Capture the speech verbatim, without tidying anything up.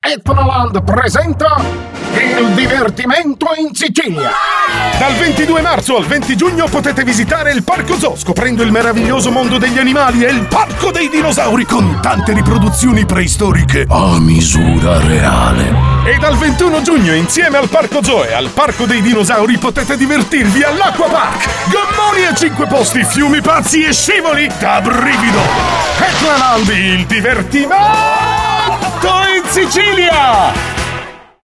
Etnaland presenta il divertimento in Sicilia. Dal ventidue marzo al venti giugno potete visitare il Parco Zoo, scoprendo il meraviglioso mondo degli animali e il Parco dei Dinosauri con tante riproduzioni preistoriche a misura reale. E dal ventuno giugno, insieme al Parco Zoo e al Parco dei Dinosauri, potete divertirvi all'Acqua Park. Gommoni a cinque posti, fiumi pazzi e scivoli da brivido. Etnaland, il divertimento in Sicilia!